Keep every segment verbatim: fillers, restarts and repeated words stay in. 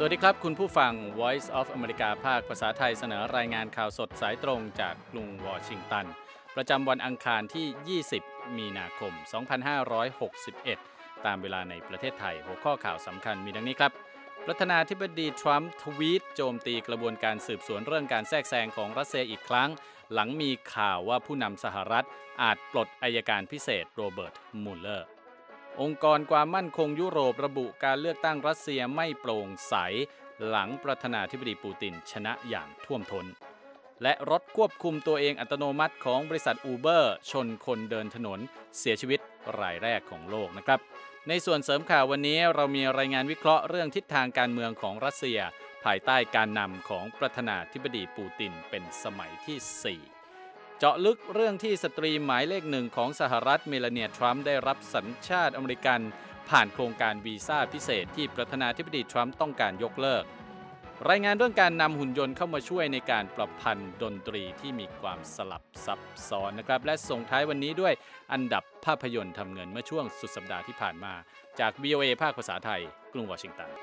วัสดีครับคุณผู้ฟัง Voice of America ภาคภาษาไทยเสนอรายงานข่าวสดสายตรงจากกรุงวอชิงตันประจำวันอังคารที่ยี่สิบมีนาคมสองพันห้าร้อยหกสิบเอ็ดตามเวลาในประเทศไทยหัวข้อข่าวสำคัญมีดังนี้ครับประธานาธิบดีทรัมป์ทวีตโจมตีกระบวนการสืบสวนเรื่องการแทรกแซงของรัสเซียอีกครั้งหลังมีข่าวว่าผู้นำสหรัฐอาจปลดอัยการพิเศษโรเบิร์ตมูลเลอร์องค์กรความมั่นคงยุโรประบุการเลือกตั้งรัสเซียไม่โปร่งใสหลังประธานาธิบดีปูตินชนะอย่างท่วมท้นและรถควบคุมตัวเองอัตโนมัติของบริษัท Uber ชนคนเดินถนนเสียชีวิตรายแรกของโลกนะครับในส่วนเสริมข่าววันนี้เรามีรายงานวิเคราะห์เรื่องทิศทางการเมืองของรัสเซียภายใต้การนำของประธานาธิบดีปูตินเป็นสมัยที่สี่เจาะลึกเรื่องที่สตรีหมายเลขหนึ่งของสหรัฐเมลานีทรัมป์ได้รับสัญชาติอเมริกันผ่านโครงการวีซ่าพิเศษที่ประธานาธิบดีทรัมป์ต้องการยกเลิกรายงานเรื่องการนำหุ่นยนต์เข้ามาช่วยในการประพันธ์ดนตรีที่มีความสลับซับซ้อนนะครับและส่งท้ายวันนี้ด้วยอันดับภาพยนตร์ทำเงินเมื่อช่วงสุดสัปดาห์ที่ผ่านมาจาก วี โอ เอ ภาคภาษาไทยกรุงวอชิงตัน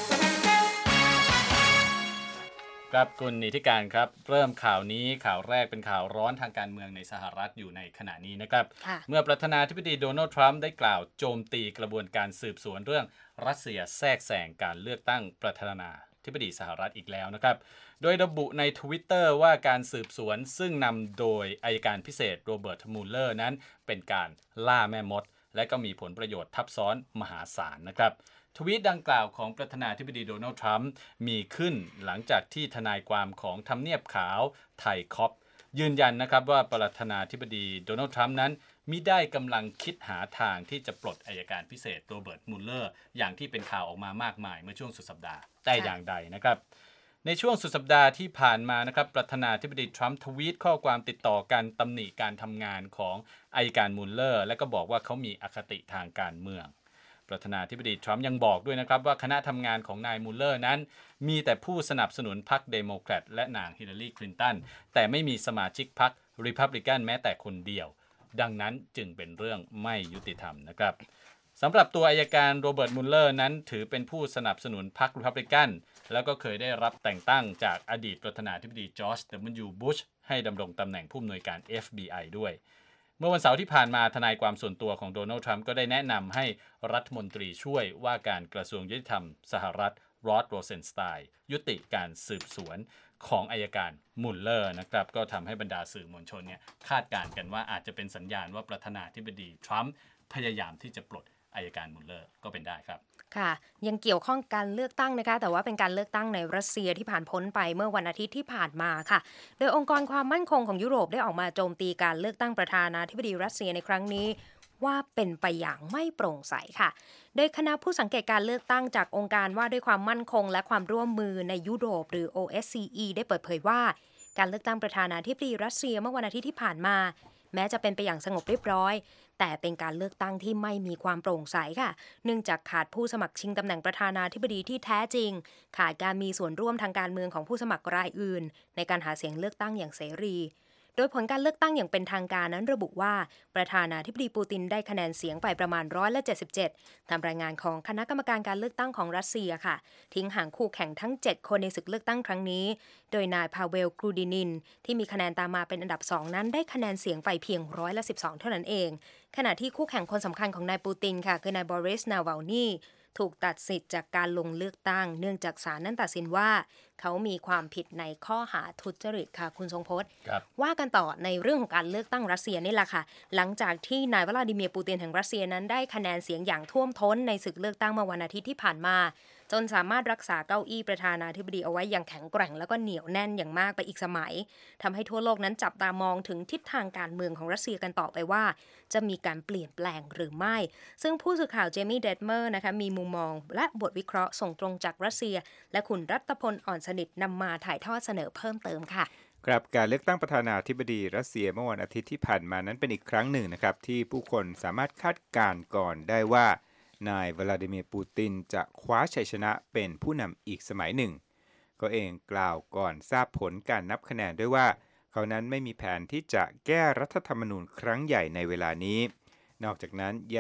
ครับคุณนิติการครับเริ่มข่าวนี้ข่าวแรกเป็นข่าวร้อนทางการเมืองในสหรัฐอยู่ในขณะนี้นะครับเมื่อประธานาธิบดีโดนัลด์ทรัมป์ได้กล่าวโจมตีกระบวนการสืบสวนเรื่องรัสเซียแทรกแซงการเลือกตั้งประธานาธิบดีสหรัฐอีกแล้วนะครับโดยระบุใน Twitter ว่าการสืบสวนซึ่งนำโดยอัยการพิเศษโรเบิร์ตมูลเลอร์นั้นเป็นการล่าแม่มดและก็มีผลประโยชน์ทับซ้อนมหาศาลนะครับทวีตดังกล่าวของประธานาธิบดีโดนัลด์ทรัมป์มีขึ้นหลังจากที่ทนายความของทำเนียบขาวไทคอปยืนยันนะครับว่าประธานาธิบดีโดนัลด์ทรัมป์นั้นมิได้กำลังคิดหาทางที่จะปลดอัยการพิเศษโรเบิร์ตมูลเลอร์อย่างที่เป็นข่าวออกมามากมายเมื่อช่วงสุดสัปดาห์แต่อย่างใดนะครับในช่วงสุดสัปดาห์ที่ผ่านมานะครับประธานาธิบดีทรัมป์ทวีตข้อความติดต่อกันตำหนิการทำงานของอัยการมูลเลอร์และก็บอกว่าเขามีอคติทางการเมืองประธานาธิบดีทรัมป์ยังบอกด้วยนะครับว่าคณะทำงานของนายมูลเลอร์นั้นมีแต่ผู้สนับสนุนพรรคเดโมแครตและนางฮิลลารีคลินตันแต่ไม่มีสมาชิกพรรครีพับลิกันแม้แต่คนเดียวดังนั้นจึงเป็นเรื่องไม่ยุติธรรมนะครับสำหรับตัวอัยการโรเบิร์ตมูลเลอร์นั้นถือเป็นผู้สนับสนุนพรรครีพับลิกันแล้วก็เคยได้รับแต่งตั้งจากอดีตประธานาธิบดีจอร์จ ดับเบิลยู บุชให้ดำรงตำแหน่งผู้อำนวยการ เอฟ บี ไอ ด้วยเมื่อวันเสาร์ที่ผ่านมาทนายความส่วนตัวของโดนัลด์ทรัมป์ก็ได้แนะนำให้รัฐมนตรีช่วยว่าการกระทรวงยุติธรรมสหรัฐรอด โรเซนสไตน์ยุติการสืบสวนของอัยการมูลเลอร์นะครับก็ทำให้บรรดาสื่อมวลชนเนี่ยคาดการณ์กันว่าอาจจะเป็นสัญญาณว่าประธานาธิบดีทรัมป์พยายามที่จะปลดอัยการมูลเลอร์ก็เป็นได้ครับค่ะยังเกี่ยวข้องการเลือกตั้งนะคะแต่ว่าเป็นการเลือกตั้งในรัสเซียที่ผ่านพ้นไปเมื่อวันอาทิตย์ที่ผ่านมาค่ะโดยองค์กรความมั่นคงของยุโรปได้ออกมาโจมตีการเลือกตั้งประธานาธิบดีรัสเซียในครั้งนี้ว่าเป็นไปอย่างไม่โปร่งใสค่ะโดยคณะผู้สังเกตการเลือกตั้งจากองค์การว่าด้วยความมั่นคงและความร่วมมือในยุโรปหรือ โอ เอส ซี อี ได้เปิดเผยว่าการเลือกตั้งประธานาธิบดีรัสเซียเมื่อวันอาทิตย์ที่ผ่านมาแม้จะเป็นไปอย่างสงบเรียบร้อยแต่เป็นการเลือกตั้งที่ไม่มีความโปร่งใสค่ะเนื่องจากขาดผู้สมัครชิงตำแหน่งประธานาธิบดีที่แท้จริงขาดการมีส่วนร่วมทางการเมืองของผู้สมัครรายอื่นในการหาเสียงเลือกตั้งอย่างเสรีโดยผลการเลือกตั้งอย่างเป็นทางการนั้นระบุว่าประธานาธิบดีปูตินได้คะแนนเสียงไปประมาณร้อยละเจ็ดสิบเจ็ดตามรายงานของคณะกรรมการการเลือกตั้งของรัสเซียค่ะทิ้งห่างคู่แข่งทั้งเจ็ดคนในศึกเลือกตั้งครั้งนี้โดยนายพาเวลกรูดินินที่มีคะแนนตามมาเป็นอันดับสองนั้นได้คะแนนเสียงไปเพียงร้อยละสิบสองเท่านั้นเองขณะที่คู่แข่งคนสำคัญของนายปูตินค่ะคือนายบอริส นาวาลนีถูกตัดสิทธิ์จากการลงเลือกตั้งเนื่องจากศาลนั้นตัดสินว่าเขามีความผิดในข้อหาทุจริตค่ะคุณทรงพจน์ว่ากันต่อในเรื่องของการเลือกตั้งรัสเซียนี่แหละค่ะหลังจากที่นายวลาดิเมียร์ปูตินแห่งรัสเซียนั้นได้คะแนนเสียงอย่างท่วมท้นในศึกเลือกตั้งเมื่อวันอาทิตย์ที่ผ่านมาจนสามารถรักษาเก้าอี้ประธานาธิบดีเอาไว้อย่างแข็งแกร่งแล้วก็เหนียวแน่นอย่างมากไปอีกสมัยทำให้ทั่วโลกนั้นจับตามองถึงทิศทางการเมืองของรัสเซียกันต่อไปว่าจะมีการเปลี่ยนแปลงหรือไม่ซึ่งผู้สื่อข่าวเจมี่เดดเมอร์นะคะมีมุมมองและบทวิเคราะห์ส่งตรงจากรัสเซียและคุณรัตพลอ่อนสนิทนำมาถ่ายทอดเสนอเพิ่มเติมค่ะครับการเลือกตั้งประธานาธิบดีรัสเซียเมื่อวันอาทิตย์ที่ผ่านมานั้นเป็นอีกครั้งหนึ่งนะครับที่ผู้คนสามารถคาดการณ์ก่อนได้ว่านายวลาดิเมียร์ปูตินจะคว้าชัยชนะเป็นผู้นำอีกสมัยหนึ่งก็เองกล่าวก่อนทราบผลการนับคะแนนด้วยว่าเขานั้นไม่มีแผนที่จะแก้รัฐธรรมนูญครั้งใหญ่ในเวลานี้นอกจากนั้นยัง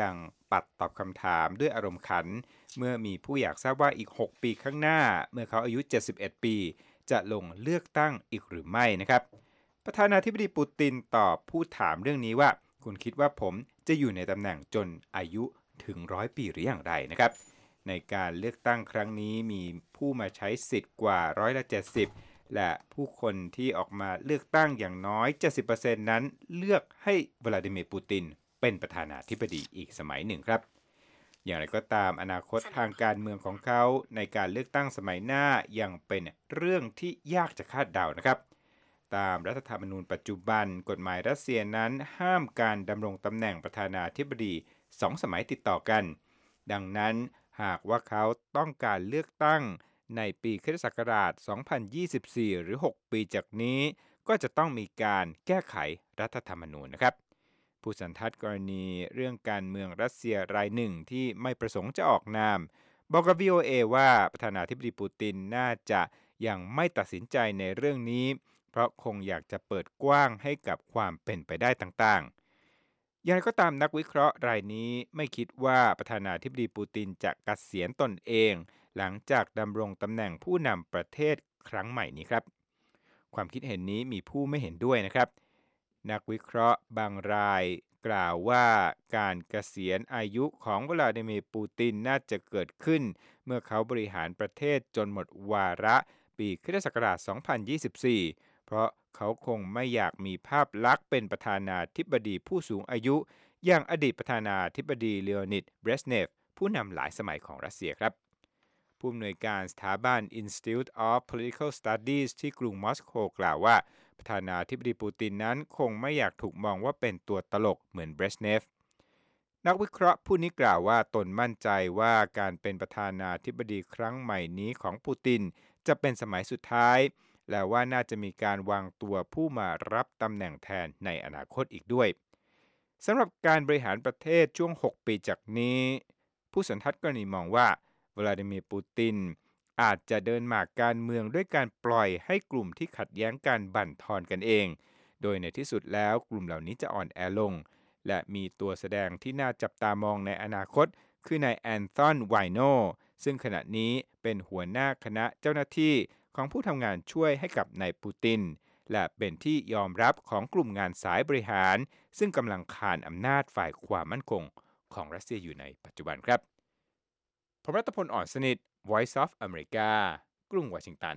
ปัดตอบคำถามด้วยอารมณ์ขันเมื่อมีผู้อยากทราบว่าอีกหกปีข้างหน้าเมื่อเขาอายุเจ็ดสิบเอ็ดปีจะลงเลือกตั้งอีกหรือไม่นะครับประธานาธิบดีปูตินตอบผู้ถามเรื่องนี้ว่าคุณคิดว่าผมจะอยู่ในตำแหน่งจนอายุถึงร้อยปีหรืออย่างไรนะครับในการเลือกตั้งครั้งนี้มีผู้มาใช้สิทธิ์กว่าร้อยละเจ็ดสิบและผู้คนที่ออกมาเลือกตั้งอย่างน้อย เจ็ดสิบเปอร์เซ็นต์ นั้นเลือกให้วลาดิเมียร์ปูตินเป็นประธานาธิบดีอีกสมัยหนึ่งครับอย่างไรก็ตามอนาคตทางการเมืองของเขาในการเลือกตั้งสมัยหน้ายังเป็นเรื่องที่ยากจะคาดเดานะครับตามรัฐธรรมนูญปัจจุบันกฎหมายรัสเซียนั้นห้ามการดำรงตำแหน่งประธานาธิบดีสองสมัยติดต่อกันดังนั้นหากว่าเขาต้องการเลือกตั้งในปีค.ศ. สองพันยี่สิบสี่หรือหกปีจากนี้ก็จะต้องมีการแก้ไขรัฐธรรมนูญนะครับผู้สันทัดกรณีเรื่องการเมืองรัสเซียรายหนึ่งที่ไม่ประสงค์จะออกนามบอกกับ วี โอ เอ ว่าประธานาธิบดีปูตินน่าจะยังไม่ตัดสินใจในเรื่องนี้เพราะคงอยากจะเปิดกว้างให้กับความเป็นไปได้ต่างๆอย่างไรก็ตามนักวิเคราะห์รายนี้ไม่คิดว่าประธานาธิบดีปูตินจะเกษียณตนเองหลังจากดำรงตำแหน่งผู้นำประเทศครั้งใหม่นี้ครับความคิดเห็นนี้มีผู้ไม่เห็นด้วยนะครับนักวิเคราะห์บางรายกล่าวว่าการเกษียณอายุของวลาดิเมียร์ปูตินน่าจะเกิดขึ้นเมื่อเขาบริหารประเทศจนหมดวาระปีค.ศ. สองพันยี่สิบสี่เพราะเขาคงไม่อยากมีภาพลักษณ์เป็นประธานาธิบดีผู้สูงอายุอย่างอดีตประธานาธิบดีเลโอนิด เบรซเนฟผู้นำหลายสมัยของรัสเซียครับผู้อำนวยการสถาบัน Institute of Political Studies ที่กรุงมอสโกกล่าวว่าประธานาธิบดีปูตินนั้นคงไม่อยากถูกมองว่าเป็นตัวตลกเหมือนเบรซเนฟนักวิเคราะห์ผู้นี้กล่าวว่าตนมั่นใจว่าการเป็นประธานาธิบดีครั้งใหม่นี้ของปูตินจะเป็นสมัยสุดท้ายและว่าน่าจะมีการวางตัวผู้มารับตำแหน่งแทนในอนาคตอีกด้วยสำหรับการบริหารประเทศช่วงหกปีจากนี้ผู้สันทัดกรณีมองว่าวลาดิเมียร์ปูตินอาจจะเดินหมากการเมืองด้วยการปล่อยให้กลุ่มที่ขัดแย้งกันบั่นทอนกันเองโดยในที่สุดแล้วกลุ่มเหล่านี้จะอ่อนแอลงและมีตัวแสดงที่น่าจับตามองในอนาคตคือนายแอนทอน ไวโนซึ่งขณะนี้เป็นหัวหน้าคณะเจ้าหน้าที่ของผู้ทำงานช่วยให้กับนายปูตินและเป็นที่ยอมรับของกลุ่มงานสายบริหารซึ่งกำลังคานอำนาจฝ่ายความมั่นคงของรัสเซียอยู่ในปัจจุบันครับผมรัตพล อ่อนสนิท Voice of America กรุงวอชิงตัน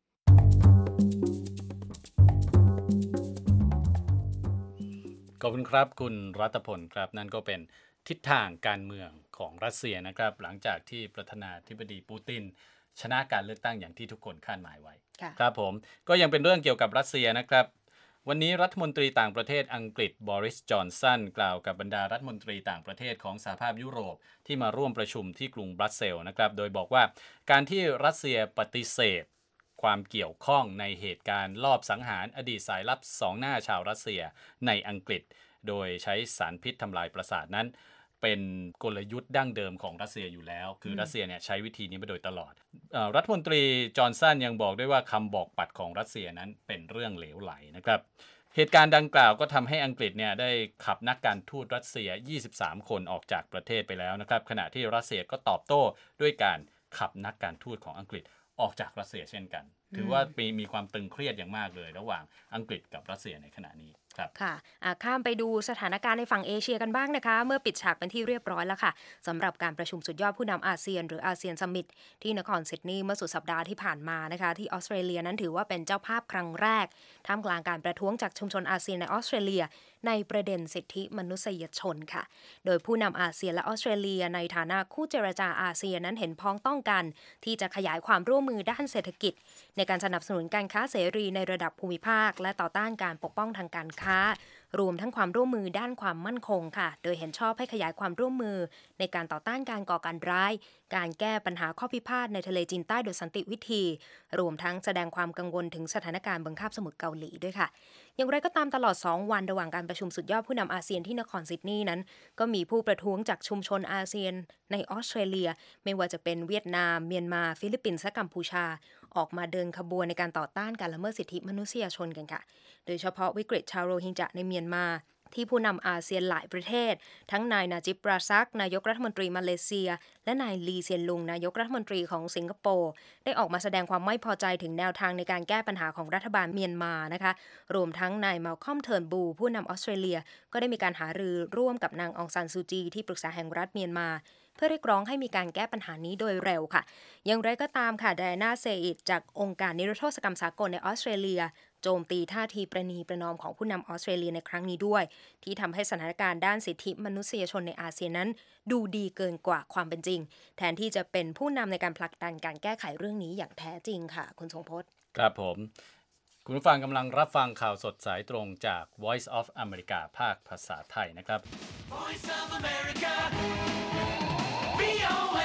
ขอบคุณครับคุณรัตพลครับนั่นก็เป็นทิศทางการเมืองของรัสเซียนะครับหลังจากที่ประธานาธิบดีปูตินชนะการเลือกตั้งอย่างที่ทุกคนคาดหมายไว้ครับผมก็ยังเป็นเรื่องเกี่ยวกับรัสเซียนะครับวันนี้รัฐมนตรีต่างประเทศอังกฤษบอริส จอนสันกล่าวกับบรรดารัฐมนตรีต่างประเทศของสหภาพยุโรปที่มาร่วมประชุมที่กรุงบรัสเซลส์นะครับโดยบอกว่าการที่รัสเซียปฏิเสธความเกี่ยวข้องในเหตุการณ์ลอบสังหารอดีตสายลับสองหน้าชาวรัสเซียในอังกฤษโดยใช้สารพิษทำลายประสาทนั้นเป็นกลยุทธ์ดั้งเดิมของรัสเซียอยู่แล้วคือรัสเซียเนี่ยใช้วิธีนี้มาโดยตลอดรัฐมนตรีจอห์นสันยังบอกด้วยว่าคำบอกปัดของรัสเซียนั้นเป็นเรื่องเหลวไหลนะครับเหตุการณ์ดังกล่าวก็ทำให้อังกฤษเนี่ยได้ขับนักการทูตรัสเซียยี่สิบสามคนออกจากประเทศไปแล้วนะครับขณะที่รัสเซียก็ตอบโต้ด้วยการขับนักการทูตของอังกฤษออกจากรัสเซียเช่นกันถือว่ามีมีความตึงเครียดอย่างมากเลยระหว่างอังกฤษกับรัสเซียในขณะนี้ค่ะข้ามไปดูสถานการณ์ในฝั่งเอเชียกันบ้างนะคะเมื่อปิดฉากเป็นที่เรียบร้อยแล้วค่ะสำหรับการประชุมสุดยอดผู้นำอาเซียนหรืออาเซียนซัมมิตที่นครซิดนีย์เมื่อสุดสัปดาห์ที่ผ่านมานะคะที่ออสเตรเลียนั้นถือว่าเป็นเจ้าภาพครั้งแรกท่ามกลางการประท้วงจากชุมชนอาเซียนในออสเตรเลียในประเด็นสิทธิมนุษยชนค่ะโดยผู้นำอาเซียนและออสเตรเลียในฐานะคู่เจรจาอาเซียนนั้นเห็นพ้องต้องกันที่จะขยายความร่วมมือด้านเศรษฐกิจในการสนับสนุนการค้าเสรีในระดับภูมิภาคและต่อต้านการปกป้องทางการค้ารวมทั้งความร่วมมือด้านความมั่นคงค่ะโดยเห็นชอบให้ขยายความร่วมมือในการต่อต้านการก่อการร้ายการแก้ปัญหาข้อพิพาทในทะเลจีนใต้โดยสันติวิธีรวมทั้งแสดงความกังวลถึงสถานการณ์บนคาบสมุทรเกาหลีด้วยค่ะอย่างไรก็ตามตลอดสองวันระหว่างการประชุมสุดยอดผู้นำอาเซียนที่นครซิดนีย์นั้นก็มีผู้ประท้วงจากชุมชนอาเซียนในออสเตรเลียไม่ว่าจะเป็นเวียดนามเมียนมาฟิลิปปินส์และกัมพูชาออกมาเดินขบวนในการต่อต้านการละเมิดสิทธิมนุษยชนกันค่ะโดยเฉพาะวิกฤตชาวโรฮิงญะในเมียนมาที่ผู้นำอาเซียนหลายประเทศทั้งนายนาจิบราซักนายกรัฐมนตรีมาเลเซียและนายลีเซียนลุงนายกรัฐมนตรีของสิงคโปร์ได้ออกมาแสดงความไม่พอใจถึงแนวทางในการแก้ปัญหาของรัฐบาลเมียนมานะคะรวมทั้งนายมัลคอมเทิร์นบูผู้นำออสเตรเลียก็ได้มีการหารือร่วมกับนางองซานซูจีที่ปรึกษาแห่งรัฐเมียนมาเพื่อเรียกร้องให้มีการแก้ปัญหานี้โดยเร็วค่ะอย่างไรก็ตามค่ะไดอาน่าเซอิดจากองค์การนิรโทษกรรมสากลในออสเตรเลียโจมตีท่าทีประนีประนอมของผู้นำออสเตรเลียในครั้งนี้ด้วยที่ทำให้สถานการณ์ด้านสิทธิมนุษยชนในอาเซียนนั้นดูดีเกินกว่าความเป็นจริงแทนที่จะเป็นผู้นำในการผลักดันการแก้ไขเรื่องนี้อย่างแท้จริงค่ะคุณทรงพจน์ครับผมคุณผู้ฟังกำลังรับฟังข่าวสดสายตรงจาก Voice of America ภาคภาษาไทยนะครับ Voice of America วี โอ เอ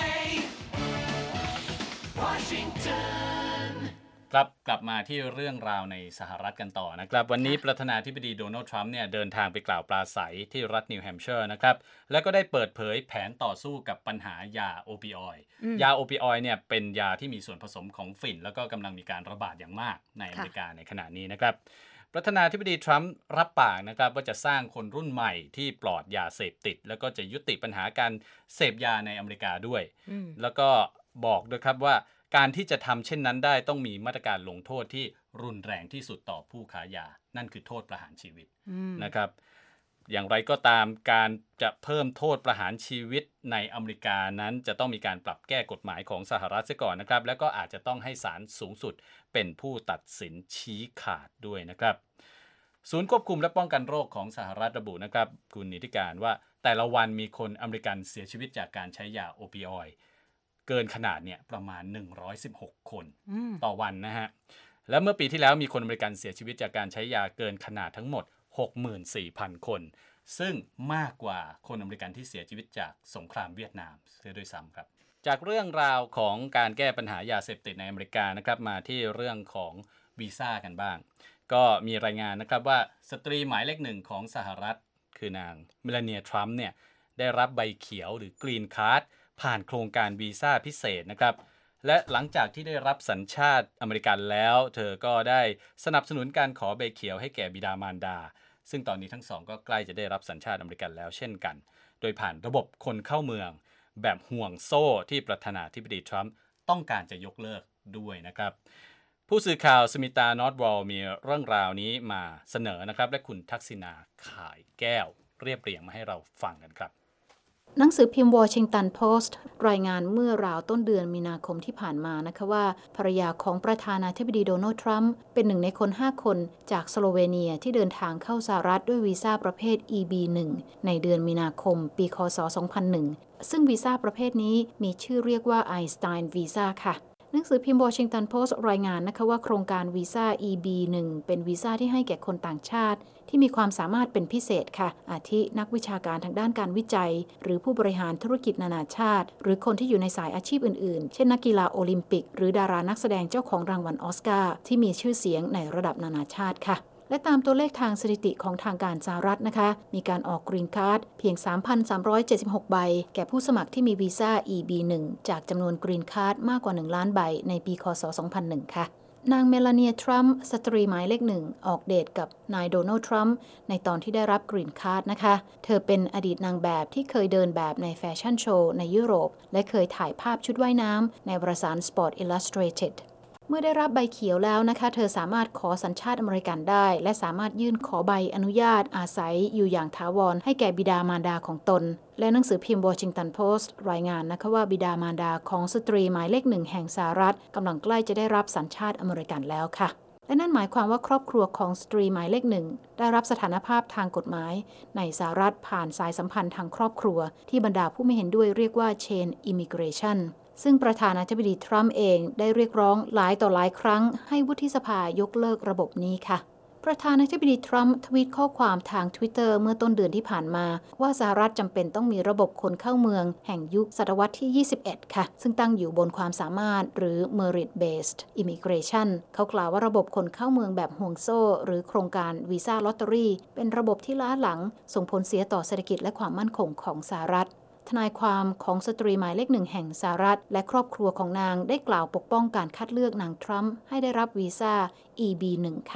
Washington ครับกลับมาที่เรื่องราวในสหรัฐกันต่อนะครับวันนี้ประธานาธิบดีโดนัลด์ทรัมป์เนี่ยเดินทางไปกล่าวปราศัยที่รัฐนิวแฮมป์เชอร์นะครับแล้วก็ได้เปิดเผยแผนต่อสู้กับปัญหายาโอปิออยด์ยาโอปิออยด์เนี่ยเป็นยาที่มีส่วนผสมของฝิ่นแล้วก็กำลังมีการระบาดอย่างมากในอเมริกาในขณะนี้นะครับประธานาธิบดีทรัมป์รับปากนะครับว่าจะสร้างคนรุ่นใหม่ที่ปลอดยาเสพติดแล้วก็จะยุติปัญหาการเสพยาในอเมริกาด้วยแล้วก็บอกด้วยครับว่าการที่จะทำเช่นนั้นได้ต้องมีมาตรการลงโทษที่รุนแรงที่สุดต่อผู้ค้ายานั่นคือโทษประหารชีวิตนะครับอย่างไรก็ตามการจะเพิ่มโทษประหารชีวิตในอเมริกานั้นจะต้องมีการปรับแก้กฎหมายของสหรัฐเสียก่อนนะครับแล้วก็อาจจะต้องให้ศาลสูงสุดเป็นผู้ตัดสินชี้ขาดด้วยนะครับศูนย์ควบคุมและป้องกันโรคของสหรัฐระบุนะครับคุณนิติการว่าแต่ละวันมีคนอเมริกันเสียชีวิตจากการใช้ยาโอปิออยด์เกินขนาดเนี่ยประมาณหนึ่งร้อยสิบหกคนต่อวันนะฮะและเมื่อปีที่แล้วมีคนอเมริกันเสียชีวิตจากการใช้ยาเกินขนาดทั้งหมด หกหมื่นสี่พัน คนซึ่งมากกว่าคนอเมริกันที่เสียชีวิตจากสงครามเวียดนามเสียด้วยซ้ำครับจากเรื่องราวของการแก้ปัญหายาเสพติดในอเมริกานะครับมาที่เรื่องของวีซ่ากันบ้างก็มีรายงานนะครับว่าสตรีหมายเลขหนึ่งของสหรัฐคือนางเมลานีทรัมป์เนี่ยได้รับใบเขียวหรือกรีนการ์ดผ่านโครงการวีซ่าพิเศษนะครับและหลังจากที่ได้รับสัญชาติอเมริกันแล้วเธอก็ได้สนับสนุนการขอใบเขียวให้แก่บิดามารดาซึ่งตอนนี้ทั้งสองก็ใกล้จะได้รับสัญชาติอเมริกันแล้วเช่นกันโดยผ่านระบบคนเข้าเมืองแบบห่วงโซ่ที่ประธานาธิบดีทรัมป์ต้องการจะยกเลิกด้วยนะครับผู้สื่อข่าวสมิตานอร์ทวอลมีเรื่องราวนี้มาเสนอนะครับและคุณทักษิณาข่ายแก้วเรียบเรียงมาให้เราฟังกันครับหนังสือพิมพ์ Washington Post รายงานเมื่อราวต้นเดือนมีนาคมที่ผ่านมานะคะว่าภรรยาของประธานาธิบดีโดนัลด์ทรัมป์เป็นหนึ่งในคนห้าคนจากสโลเวเนียที่เดินทางเข้าสหรัฐด้วยวีซ่าประเภท อี บี หนึ่ง ในเดือนมีนาคมปีค.ศ. สองพันหนึ่งซึ่งวีซ่าประเภทนี้มีชื่อเรียกว่า Einstein Visa ค่ะหนังสือพิมพ์ Washington Post รายงานนะคะว่าโครงการวีซ่า อี บี หนึ่ง เป็นวีซ่าที่ให้แก่คนต่างชาติที่มีความสามารถเป็นพิเศษค่ะอาทินักวิชาการทางด้านการวิจัยหรือผู้บริหารธุรกิจนานาชาติหรือคนที่อยู่ในสายอาชีพอื่นๆเช่นนักกีฬาโอลิมปิกหรือดารานักแสดงเจ้าของรางวัลออสการ์ที่มีชื่อเสียงในระดับนานาชาติค่ะและตามตัวเลขทางสถิติของทางการสหรัฐนะคะมีการออกกรีนการ์ดเพียง สามพันสามร้อยเจ็ดสิบหก ใบแก่ผู้สมัครที่มีวีซ่า อี บี หนึ่ง จากจำนวนกรีนการ์ดมากกว่าหนึ่งล้านใบในปีค.ศ. สองพันหนึ่งค่ะนางเมลานีทรัมป์สตรีหมายเลขหนึ่งออกเดทกับนายโดนัลด์ทรัมป์ในตอนที่ได้รับกรีนการ์ดนะคะเธอเป็นอดีตนางแบบที่เคยเดินแบบในแฟชั่นโชว์ในยุโรปและเคยถ่ายภาพชุดว่ายน้ำในวารสาร Sport Illustratedเมื่อได้รับใบเขียวแล้วนะคะเธอสามารถขอสัญชาติอเมริกันได้และสามารถยื่นขอใบอนุญาตอาศัยอยู่อย่างถาวรให้แก่บิดามารดาของตนและหนังสือพิมพ์ Washington Post รายงานนะคะว่าบิดามารดาของสตรีหมายเลขหนึ่งแห่งสหรัฐกำลังใกล้จะได้รับสัญชาติอเมริกันแล้วค่ะและนั่นหมายความว่าครอบครัวของสตรีหมายเลขหนึ่งได้รับสถานภาพทางกฎหมายในสหรัฐผ่านสายสัมพันธ์ทางครอบครัวที่บรรดาผู้ไม่เห็นด้วยเรียกว่า Chain Immigrationซึ่งประธานาธิบดีทรัมป์เองได้เรียกร้องหลายต่อหลายครั้งให้วุฒิสภายกเลิกระบบนี้ค่ะประธานาธิบดีทรัมป์ทวีตข้อความทาง Twitter เมื่อต้นเดือนที่ผ่านมาว่าสหรัฐจำเป็นต้องมีระบบคนเข้าเมืองแห่งยุคศตวรรษที่ยี่สิบเอ็ดค่ะซึ่งตั้งอยู่บนความสามารถหรือ Merit Based Immigration เขากล่าวว่าระบบคนเข้าเมืองแบบห่วงโซ่หรือโครงการวีซ่าลอตเตอรี่เป็นระบบที่ล้าหลังส่งผลเสียต่อเศรษฐกิจและความมั่นคงของสหรัฐทนายความของสตรีหมายเลขหนึ่งแห่งสหรัฐและครอบครัวของนางได้กล่าวปกป้องการคัดเลือกนางทรัมป์ให้ได้รับวีซ่า อี บี หนึ่ง ค่ะ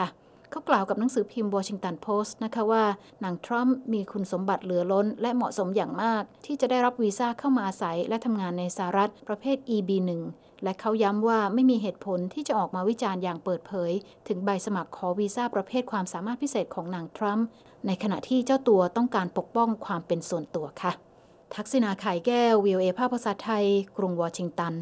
เขากล่าวกับหนังสือพิมพ์ Washington Post นะคะว่าหนังทรัมป์มีคุณสมบัติเหลือล้นและเหมาะสมอย่างมากที่จะได้รับวีซ่าเข้ามาอาศัยและทำงานในสหรัฐประเภท อี บี หนึ่ง และเขาย้ำว่าไม่มีเหตุผลที่จะออกมาวิจารณ์อย่างเปิดเผยถึงใบสมัครขอวีซ่าประเภทความสามารถพิเศษของนางทรัมป์ในขณะที่เจ้าตัวต้องการปกป้องความเป็นส่วนตัวค่ะทักษิณา ไข่แก้ว วี โอ เอ ภาคภาษาไทยกรุงวอชิงตัน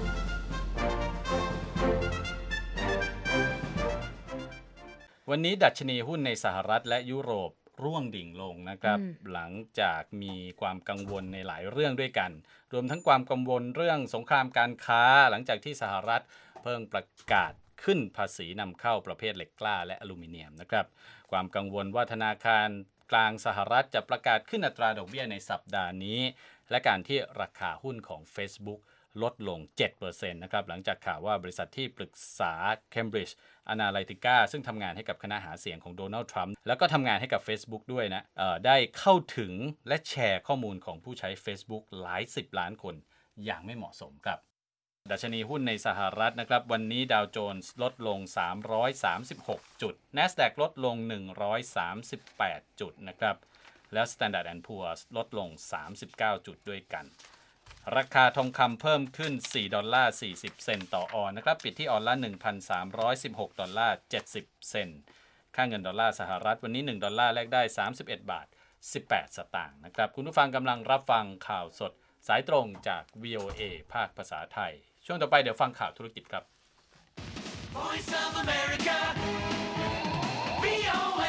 วันนี้ดัชนีหุ้นในสหรัฐและยุโรปร่วงดิ่งลงนะครับหลังจากมีความกังวลในหลายเรื่องด้วยกันรวมทั้งความกังวลเรื่องสงครามการค้าหลังจากที่สหรัฐเพิ่งประกาศขึ้นภาษีนำเข้าประเภทเหล็กกล้าและอลูมิเนียมนะครับความกังวลว่าธนาคารกลางสหรัฐจะประกาศขึ้นอัตราดอกเบี้ยในสัปดาห์นี้และการที่ราคาหุ้นของ Facebook ลดลง เจ็ดเปอร์เซ็นต์ นะครับหลังจากข่าวว่าบริษัทที่ปรึกษา Cambridge Analytica ซึ่งทำงานให้กับคณะหาเสียงของโดนัลด์ทรัมป์แล้วก็ทำงานให้กับ Facebook ด้วยนะได้เข้าถึงและแชร์ข้อมูลของผู้ใช้ Facebook หลายสิบล้านคนอย่างไม่เหมาะสมครับดัชนีหุ้นในสหรัฐนะครับวันนี้ดาวโจนส์ลดลงสามร้อยสามสิบหกจุด NASDAQ ลดลงหนึ่งร้อยสามสิบแปดจุดนะครับและ Standard แอนด์ Poor's ลดลงสามสิบเก้าจุดด้วยกันราคาทองคำเพิ่มขึ้นสี่ดอลลาร์สี่สิบเซนต์ต่อออนนะครับปิดที่ออนละ หนึ่งพันสามร้อยสิบหกดอลลาร์เจ็ดสิบเซนต์ค่าเงินดอลลาร์สหรัฐวันนี้หนึ่งดอลลาร์แลกได้สามสิบเอ็ดบาทสิบแปดสตางค์นะครับคุณผู้ฟังกำลังรับฟังข่าวสดสายตรงจาก วี โอ เอ ภาคภาษาไทยช่วงต่อไปเดี๋ยวฟังข่าวธุรกิจครับ Voice of America วี โอ เอ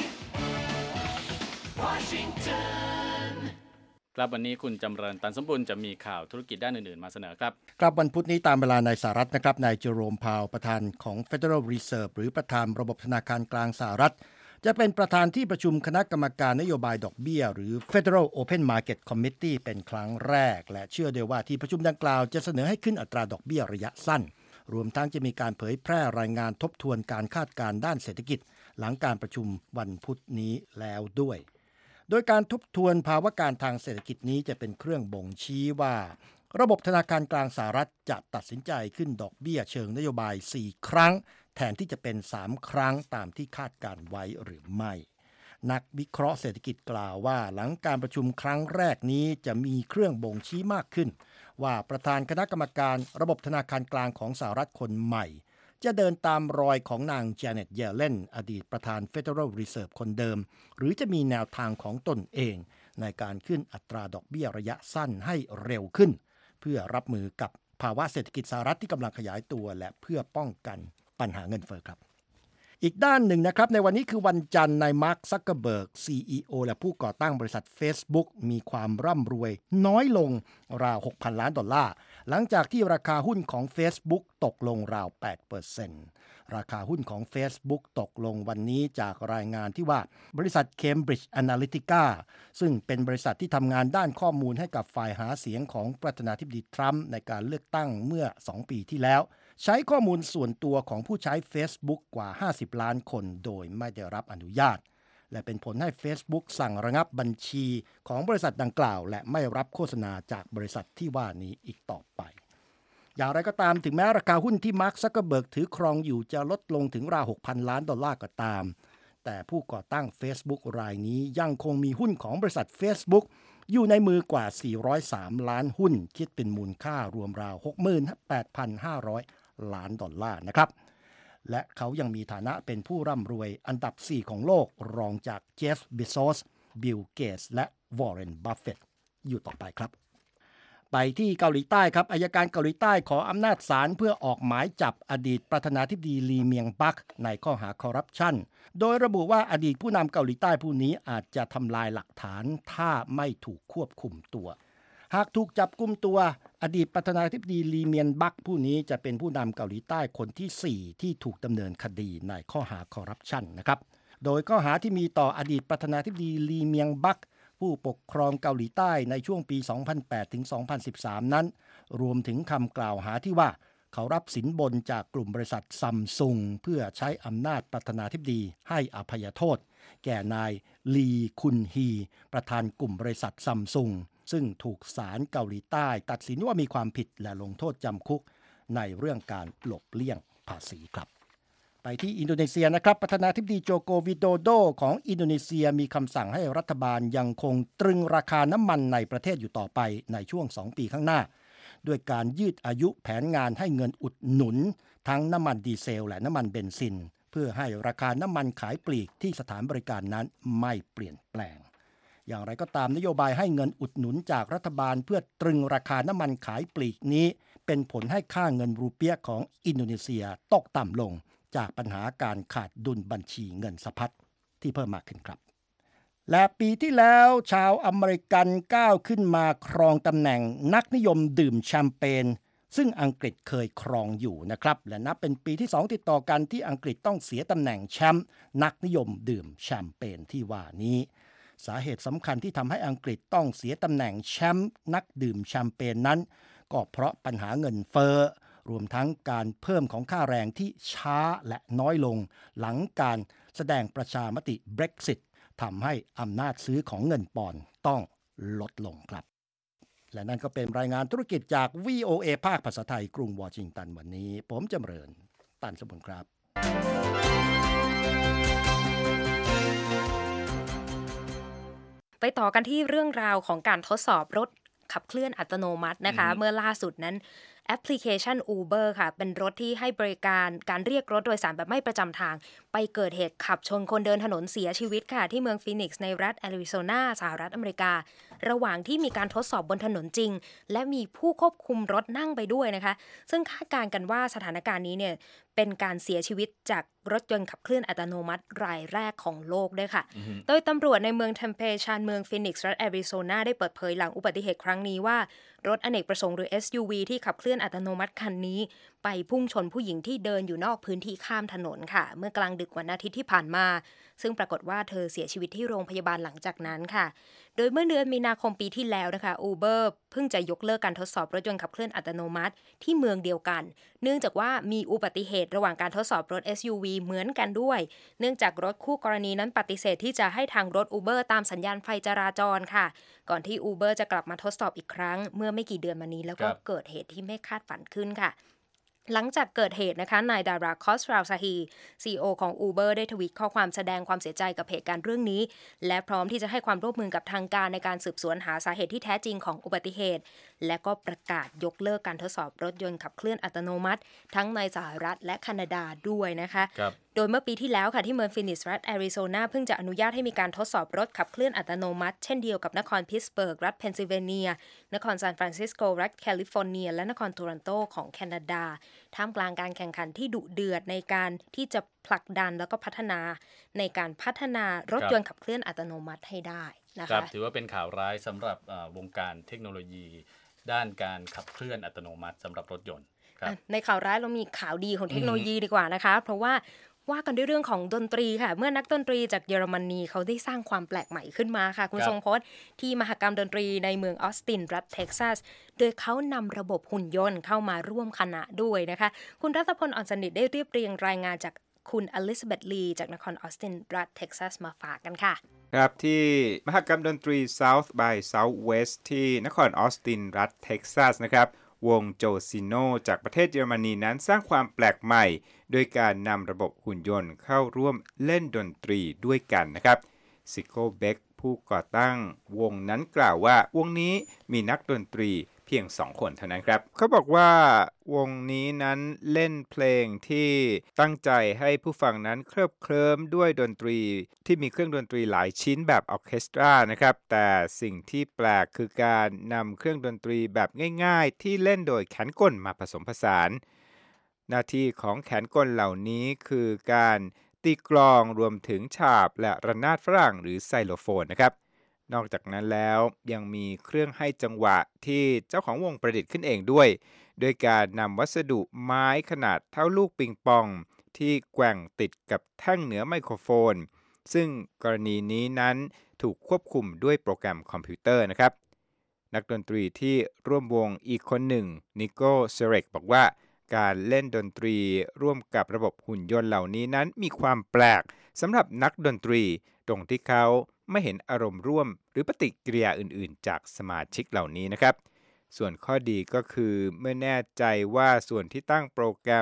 Washington ครับวันนี้คุณจำเริญตันสมบูรณ์จะมีข่าวธุรกิจด้านอื่นๆมาเสนอครับครับวันพุธนี้ตามเวลาในสหรัฐนะครับนายเจอโรมพาวประธานของ Federal Reserve หรือประธานระบบธนาคารกลางสหรัฐจะเป็นประธานที่ประชุมคณะกรรมการนโยบายดอกเบี้ยหรือ Federal Open Market Committee เป็นครั้งแรกและเชื่อได้ว่าที่ประชุมดังกล่าวจะเสนอให้ขึ้นอัตราดอกเบี้ยระยะสั้นรวมทั้งจะมีการเผยแพร่รายงานทบทวนการคาดการณ์ด้านเศรษฐกิจหลังการประชุมวันพุธนี้แล้วด้วยโดยการทบทวนภาวะการทางเศรษฐกิจนี้จะเป็นเครื่องบ่งชี้ว่าระบบธนาคารกลางสหรัฐจะตัดสินใจขึ้นดอกเบี้ยเชิงนโยบายสี่ครั้งแทนที่จะเป็นสามครั้งตามที่คาดการไว้หรือไม่นักวิเคราะห์เศรษฐกิจกล่าวว่าหลังการประชุมครั้งแรกนี้จะมีเครื่องบ่งชี้มากขึ้นว่าประธานคณะกรรมการระบบธนาคารกลางของสหรัฐคนใหม่จะเดินตามรอยของนางแจเน็ต เยเลนอดีตประธาน Federal Reserve คนเดิมหรือจะมีแนวทางของตนเองในการขึ้นอัตราดอกเบี้ยระยะสั้นให้เร็วขึ้นเพื่อรับมือกับภาวะเศรษฐกิจสหรัฐที่กำลังขยายตัวและเพื่อป้องกันปัญหาเงินเฟ้อครับอีกด้านหนึ่งนะครับในวันนี้คือวันจันทร์นายมาร์ค ซักเกอร์เบิร์ก ซี อี โอ และผู้ก่อตั้งบริษัท Facebook มีความร่ำรวยน้อยลงราว หกพัน ล้านดอลลาร์หลังจากที่ราคาหุ้นของ Facebook ตกลงราว แปดเปอร์เซ็นต์ ราคาหุ้นของ Facebook ตกลงวันนี้จากรายงานที่ว่าบริษัท Cambridge Analytica ซึ่งเป็นบริษัทที่ทำงานด้านข้อมูลให้กับฝ่ายหาเสียงของประธานาธิบดีทรัมป์ในการเลือกตั้งเมื่อสองปีที่แล้วใช้ข้อมูลส่วนตัวของผู้ใช้ Facebook กว่าห้าสิบล้านคนโดยไม่ได้รับอนุญาตและเป็นผลให้ Facebook สั่งระงับบัญชีของบริษัทดังกล่าวและไม่รับโฆษณาจากบริษัทที่ว่านี้อีกต่อไปอย่างไรก็ตามถึงแม้ราคาหุ้นที่มาร์ค ซักเกอร์เบิร์กถือครองอยู่จะลดลงถึงราว หกพัน ล้านดอลลาร์ก็ตามแต่ผู้ก่อตั้ง Facebook รายนี้ยังคงมีหุ้นของบริษัท Facebookอยู่ในมือกว่าสี่ร้อยสามล้านหุ้นคิดเป็นมูลค่ารวมราว หกหมื่นแปดพันห้าร้อยล้านดอลลาร์นะครับและเขายังมีฐานะเป็นผู้ร่ำรวยอันดับสี่ของโลกรองจากเจฟ เบโซส บิล เกตส์และวอร์เรน บัฟเฟตต์อยู่ต่อไปครับไปที่เกาหลีใต้ครับอัยการเกาหลีใต้ขออำนาจศาลเพื่อออกหมายจับอดีตประธานาธิบดีลีเมียงบักในข้อหาคอร์รัปชันโดยระบุว่าอดีตผู้นำเกาหลีใต้ผู้นี้อาจจะทำลายหลักฐานถ้าไม่ถูกควบคุมตัวหากถูกจับกุมตัวอดีตประธานาธิบดีลีเมียงบักผู้นี้จะเป็นผู้นำเกาหลีใต้คนที่สี่ที่ถูกดำเนินคดีในข้อหาคอร์รัปชันนะครับโดยข้อหาที่มีต่ออดีตประธานาธิบดีลีเมียงบักผู้ปกครองเกาหลีใต้ในช่วงปี สองพันแปดถึงสองพันสิบสาม นั้นรวมถึงคำกล่าวหาที่ว่าเขารับสินบนจากกลุ่มบริษัทซัมซุงเพื่อใช้อำนาจประธานาธิบดีให้อภัยโทษแก่นายลีคุนฮีประธานกลุ่มบริษัทซัมซุงซึ่งถูกศาลเกาหลีใต้ตัดสินว่ามีความผิดและลงโทษจำคุกในเรื่องการหลบเลี่ยงภาษีครับไปที่อินโดนีเซียนะครับประธานาธิบดีโจโกวิโดโดของอินโดนีเซียมีคำสั่งให้รัฐบาลยังคงตรึงราคาน้ำมันในประเทศอยู่ต่อไปในช่วงสองปีข้างหน้าด้วยการยืดอายุแผนงานให้เงินอุดหนุนทั้งน้ำมันดีเซลและน้ำมันเบนซินเพื่อให้ราคาน้ำมันขายปลีกที่สถานบริการนั้นไม่เปลี่ยนแปลงอย่างไรก็ตามนโยบายให้เงินอุดหนุนจากรัฐบาลเพื่อตรึงราคาน้ำมันขายปลีกนี้เป็นผลให้ค่าเงินรูเปียของอินโดนีเซียตกต่ำลงจากปัญหาการขาดดุลบัญชีเงินสะพัดที่เพิ่มมากขึ้นครับและปีที่แล้วชาวอเมริกันก้าวขึ้นมาครองตำแหน่งนักนิยมดื่มแชมเปญซึ่งอังกฤษเคยครองอยู่นะครับและนับเป็นปีที่สองติดต่อกันที่อังกฤษต้องเสียตำแหน่งแชมป์นักนิยมดื่มแชมเปญที่ว่านี้สาเหตุสำคัญที่ทำให้อังกฤษต้องเสียตำแหน่งแชมป์นักดื่มแชมเปญนั้นก็เพราะปัญหาเงินเฟ้อรวมทั้งการเพิ่มของค่าแรงที่ช้าและน้อยลงหลังการแสดงประชามติ Brexit ทำให้อำนาจซื้อของเงินปอนด์ต้องลดลงครับและนั่นก็เป็นรายงานธุรกิจจาก วี โอ เอ ภาคภาษาไทยกรุงวอชิงตันวันนี้ผมจำเริญตันสมบูรณ์ครับไปต่อกันที่เรื่องราวของการทดสอบรถขับเคลื่อนอัตโนมัตินะคะเมื่อล่าสุดนั้นแอปพลิเคชัน Uber ค่ะเป็นรถที่ให้บริการการเรียกรถโดยสารแบบไม่ประจำทางไปเกิดเหตุขับชนคนเดินถนนเสียชีวิตค่ะที่เมืองฟีนิกซ์ในรัฐแอริโซนาสหรัฐอเมริการะหว่างที่มีการทดสอบบนถนนจริงและมีผู้ควบคุมรถนั่งไปด้วยนะคะซึ่งคาดการณ์กันว่าสถานการณ์นี้เนี่ยเป็นการเสียชีวิตจากรถยนต์ขับเคลื่อนอัตโนมัติรายแรกของโลกด้วยค่ะ mm-hmm. โดยตำรวจในเมืองเทมเพชานเมืองฟีนิกซ์รัฐแอริโซนาได้เปิดเผยหลังอุบัติเหตุครั้งนี้ว่ารถอเนกประสงค์หรือ เอส ยู วี ที่ขับเคลื่อนอัตโนมัติคันนี้ไปพุ่งชนผู้หญิงที่เดินอยู่นอกพื้นที่ข้ามถนนค่ะเมื่อกลางดึกวันอาทิตย์ที่ผ่านมาซึ่งปรากฏว่าเธอเสียชีวิตที่โรงพยาบาลหลังจากนั้นค่ะโดยเมื่อเดือนมีนาคมปีที่แล้วนะคะ Uber เพิ่งจะยกเลิกการทดสอบรถยนต์ขับเคลื่อนอัตโนมัติที่เมืองเดียวกันเนื่องจากว่ามีอุบัติเหตุระหว่างการทดสอบรถ เอส ยู วี เหมือนกันด้วยเนื่องจากรถคู่กรณีนั้นปฏิเสธที่จะให้ทางรถ Uber ตามสัญญาณไฟจราจรค่ะก่อนที่ Uber จะกลับมาทดสอบอีกครั้งเมื่อไม่กี่เดือนมานี้แล้วก็เกิดเหตุที่ไม่คาดฝันขึ้นค่ะหลังจากเกิดเหตุนะคะนายดาราคอสราลซาฮี ซี อี โอ ของ Uber ได้ทวีตข้อความแสดงความเสียใจกับเหตุการณ์เรื่องนี้และพร้อมที่จะให้ความร่วมมือกับทางการในการสืบสวนหาสาเหตุที่แท้จริงของอุบัติเหตุและก็ประกาศยกเลิกการทดสอบรถยนต์ขับเคลื่อนอัตโนมัติทั้งในสหรัฐและแคนาดาด้วยนะคะโดยเมื่อปีที่แล้วค่ะที่เมืองฟินิกซ์รัฐแอริโซนาเพิ่งจะอนุญาตให้มีการทดสอบรถขับเคลื่อนอัตโนมัติเช่นเดียวกับนครพิตต์สเบิร์กรัฐเพนซิลเวเนียนครซานฟรานซิสโกรัฐแคลิฟอร์เนียและนครโตรอนโตของแคนาดาท่ามกลางการแข่งขันที่ดุเดือดในการที่จะผลักดันแล้วก็พัฒนาในการพัฒนารถยนต์ขับเคลื่อนอัตโนมัติให้ได้นะคะถือว่าเป็นข่าวร้ายสำหรับวงการเทคโนโลยีด้านการขับเคลื่อนอัตโนมัติสำหรับรถยนต์ในข่าวร้ายเรามีข่าวดีของเทคโนโลยีดีกว่านะคะเพราะว่าว่ากันด้วยเรื่องของดนตรีค่ะเมื่อนักดนตรีจากเยอรมนีเขาได้สร้างความแปลกใหม่ขึ้นมาค่ะคุณทรงพจน์ที่มหกรรมดนตรีในเมืองออสตินรัฐเท็กซัสโดยเขานำระบบหุ่นยนต์เข้ามาร่วมคณะด้วยนะคะคุณรัตพล อ่อนสนิทได้เรียบเรียงรายงานจากคุณอลิซาเบธลีจากนครออสตินรัฐเท็กซัสมาฝากกันค่ะครับที่มหกรรมดนตรี South by Southwest ที่นครออสตินรัฐเท็กซัสนะครับวงโจซิโนจากประเทศเยอรมนีนั้นสร้างความแปลกใหม่โดยการนำระบบหุ่นยนต์เข้าร่วมเล่นดนตรีด้วยกันนะครับซิโกเบกผู้ก่อตั้งวงนั้นกล่าวว่าวงนี้มีนักดนตรีเพียงสองคนเท่านั้นครับเขาบอกว่าวงนี้นั้นเล่นเพลงที่ตั้งใจให้ผู้ฟังนั้นเคลิบเคลิ้มด้วยดนตรีที่มีเครื่องดนตรีหลายชิ้นแบบออร์เคสตรานะครับแต่สิ่งที่แปลกคือการนำเครื่องดนตรีแบบง่ายๆที่เล่นโดยแขนกลมาผสมผสานหน้าที่ของแขนกลเหล่านี้คือการตีกลองรวมถึงฉาบและระนาดฝรั่งหรือไซโลโฟนนะครับนอกจากนั้นแล้วยังมีเครื่องให้จังหวะที่เจ้าของวงประดิษฐ์ขึ้นเองด้วยโดยการนำวัสดุไม้ขนาดเท่าลูกปิงปองที่แกว่งติดกับแท่งเหนือไมโครโฟนซึ่งกรณีนี้นั้นถูกควบคุมด้วยโปรแกรมคอมพิวเตอร์นะครับนักดนตรีที่ร่วมวงอีกคนหนึ่งนิโกเซเรกบอกว่าการเล่นดนตรีร่วมกับระบบหุ่นยนต์เหล่านี้นั้นมีความแปลกสำหรับนักดนตรีตรงที่เขาไม่เห็นอารมณ์ร่วมหรือปฏิกิริยาอื่นๆจากสมาชิกเหล่านี้นะครับส่วนข้อดีก็คือเมื่อแน่ใจว่าส่วนที่ตั้งโปรแกรม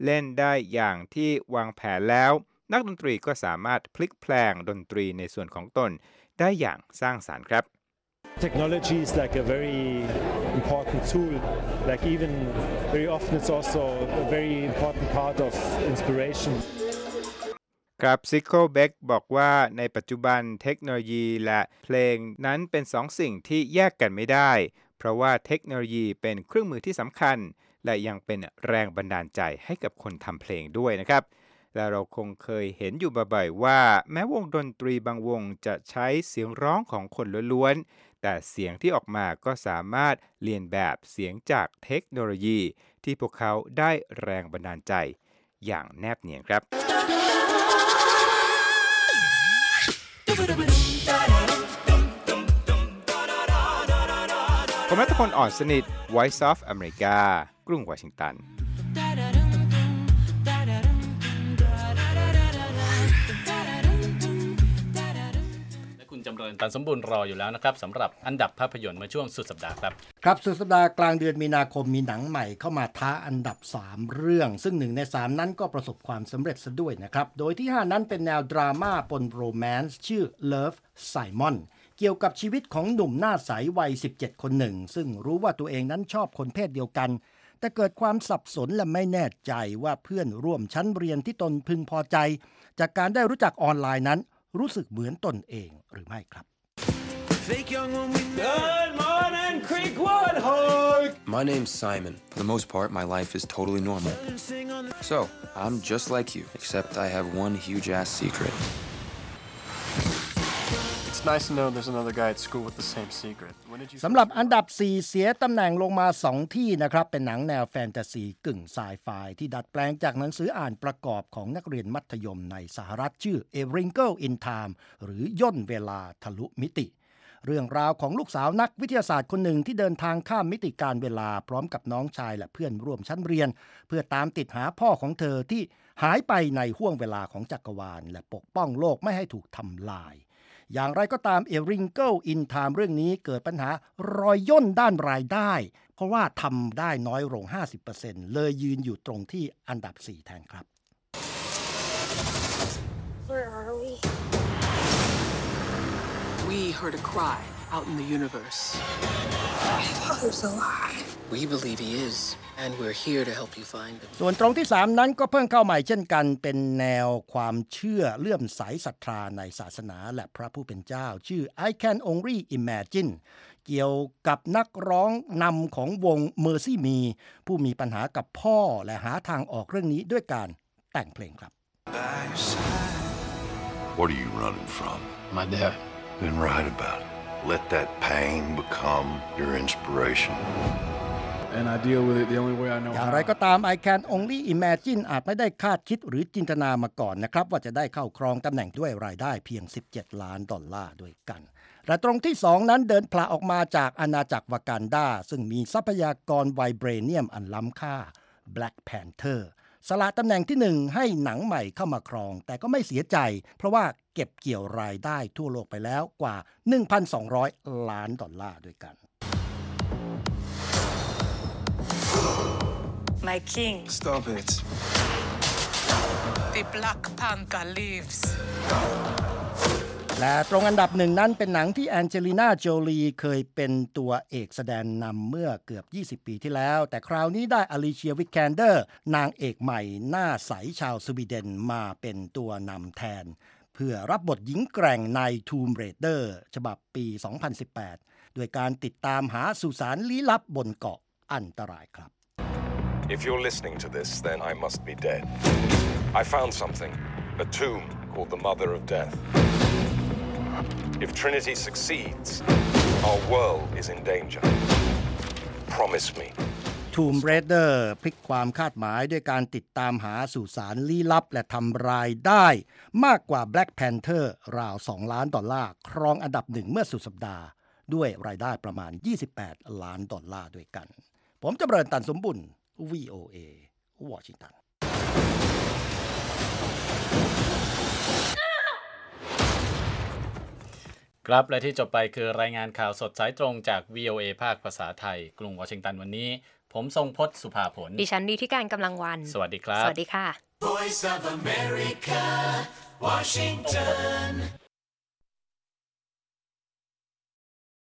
เล่นได้อย่างที่วางแผนแล้วนักดนตรีก็สามารถพลิกแปลงดนตรีในส่วนของตนได้อย่างสร้างสรรค์ครับ Technology is like a very important tool. Like even very often it's also a very important part of inspiration. ครับซิโคเบกบอกว่าในปัจจุบันเทคโนโลยีและเพลงนั้นเป็นสองสิ่งที่แยกกันไม่ได้เพราะว่าเทคโนโลยีเป็นเครื่องมือที่สำคัญและยังเป็นแรงบันดาลใจให้กับคนทำเพลงด้วยนะครับและเราคงเคยเห็นอยู่บ่อยๆว่าแม้วงดนตรีบางวงจะใช้เสียงร้องของคนล้วนๆแต่เสียงที่ออกมาก็สามารถเลียนแบบเสียงจากเทคโนโลยีที่พวกเขาได้แรงบันดาลใจอย่างแนบเนียนครับผมรัตพลอ่อนสนิท Voice of America กรุงวอชิงตันคุณจำเริญตันสมบูรณ์รออยู่แล้วนะครับสำหรับอันดับภาพยนตร์มาช่วงสุดสัปดาห์ครับครับสุดสัปดาห์กลางเดือนมีนาคมมีหนังใหม่เข้ามาท้าอันดับสามเรื่องซึ่งหนึ่งในสามนั้นก็ประสบความสำเร็จซะด้วยนะครับโดยที่ห้านั้นเป็นแนวดราม่าปนโรแมนซ์ชื่อ Love Simon เกี่ยวกับชีวิตของหนุ่มหน้าใสวัยสิบเจ็ดคนหนึ่งซึ่งรู้ว่าตัวเองนั้นชอบคนเพศเดียวกันแต่เกิดความสับสนและไม่แน่ใจว่าเพื่อนร่วมชั้นเรียนที่ตนพึงพอใจจากการได้รู้จักออนไลน์นั้นรู้สึกเหมือนตนเองหรือไม่ครับ Good morning, Creekwood Hog! My name's Simon. For the most part, my life is totally normal. So, I'm just like you, except I have one huge-ass secret. It's nice to know there's another guy at school with the same secret. สำหรับอันดับสี่เสียตำแหน่งลงมาสองที่นะครับเป็นหนังแนวแฟนตาซีกึ่งไซไฟที่ดัดแปลงจากหนังสืออ่านประกอบของนักเรียนมัธยมในสหรัฐชื่อ A Wrinkle in Time หรือย่นเวลาทะลุมิติเรื่องราวของลูกสาวนักวิทยาศาสตร์คนหนึ่งที่เดินทางข้ามมิติการเวลาพร้อมกับน้องชายและเพื่อนร่วมชั้นเรียนเพื่อตามติดหาพ่อของเธอที่หายไปในห้วงเวลาของจักรวาลและปกป้องโลกไม่ให้ถูกทำลายอย่างไรก็ตาม A Wrinkle in Time เรื่องนี้เกิดปัญหารอยย่นด้านรายได้เพราะว่าทำได้น้อยลง ห้าสิบเปอร์เซ็นต์ เลยยืนอยู่ตรงที่อันดับสี่แทนครับ Where are we? We heard a cry out in the universe. My father's alive. We believe he is, and we're here to help you find him. ส่วนตรงที่สามนั้นก็เพิ่งเข้าใหม่เช่นกันเป็นแนวความเชื่อเลื่อมใสศรัทธาในศาสนาและพระผู้เป็นเจ้าชื่อ I Can Only Imagine เกี่ยวกับนักร้องนำของวง Mercy Me ผู้มีปัญหากับพ่อและหาทางออกเรื่องนี้ด้วยการแต่งเพลงครับ What are you running from? My dad. Then write about it. Let that pain become your inspiration. And I deal with it the only way I know how. อย่างไรก็ตาม I Can Only Imagine อาจไม่ได้คาดคิดหรือจินตนามาก่อนนะครับว่าจะได้เข้าครองตำแหน่งด้วยรายได้เพียงสิบเจ็ดล้านดอลลาร์ด้วยกันและตรงที่สองนั้นเดินพลาออกมาจากอาณาจักรวากันดาซึ่งมีทรัพยากรไวเบรเนียมอันล้ำค่า Black Pantherสละตำแหน่งที่หนึ่งให้หนังใหม่เข้ามาครองแต่ก็ไม่เสียใจเพราะว่าเก็บเกี่ยวรายได้ทั่วโลกไปแล้วกว่า หนึ่งพันสองร้อย ล้านดอลลาร์ด้วยกัน My king. Stop it. The Black Panther lives. และตรงอันดับหนึ่งนั้นเป็นหนังที่แองเจลิน่าโจลีเคยเป็นตัวเอกแสดงนำเมื่อเกือบยี่สิบปีที่แล้วแต่คราวนี้ได้อลิเชียวิกแคนเดอร์นางเอกใหม่หน้าใสชาวสวีเดนมาเป็นตัวนำแทนเพื่อรับบทหญิงแกร่งใน Tomb Raider ฉบับปี สองพันสิบแปด ด้วยการติดตามหาสุสานลี้ลับบนเกาะอันตรายครับ If you're listening to this, then I must be dead. I found something, a tomb called the Mother of Death.If Trinity succeeds, our world is in danger. Promise me. Tomb Raider พลิกความคาดหมายด้วยการติดตามหาสุสานลี้ลับและทำรายได้มากกว่า Black Panther ราวสองล้านดอลลาร์ครองอันดับหนึ่งเมื่อสุดสัปดาห์ด้วยรายได้ประมาณยี่สิบแปดล้านดอลลาร์ด้วยกันผมจำเริญตันสมบุญ วี โอ เอ วอชิงตันครับและที่จบไปคือรายงานข่าวสดสายตรงจาก วี โอ เอ ภาคภาษาไทยกรุงวอชิงตันวันนี้ผมทรงพจน์สุภาผลดิฉันดีที่การกำลังวันสวัสดีครับสวัสดีค่ะ Voice of America Washington